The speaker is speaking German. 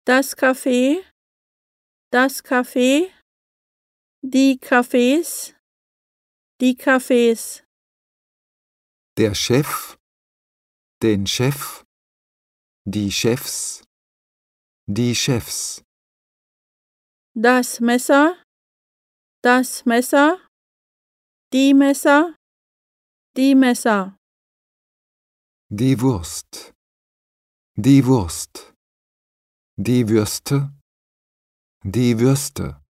das Café, die Cafés, die Cafés. Der Chef, den Chef, die Chefs, die Chefs. Das Messer, die Messer, die Messer. Die Wurst, die Wurst, die Würste, die Würste.